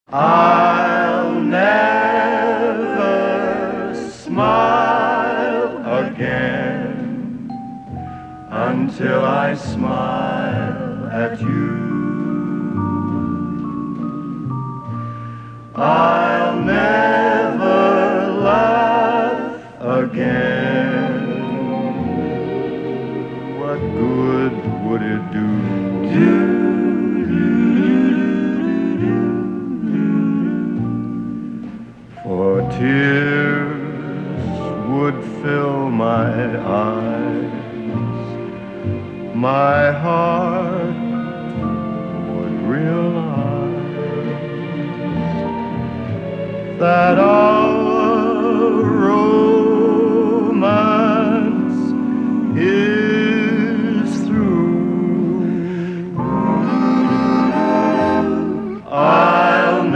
I'll never smile again until I smile at you. I'll never laugh again. What good would it do? For tears would fill my eyes, my heart would realize that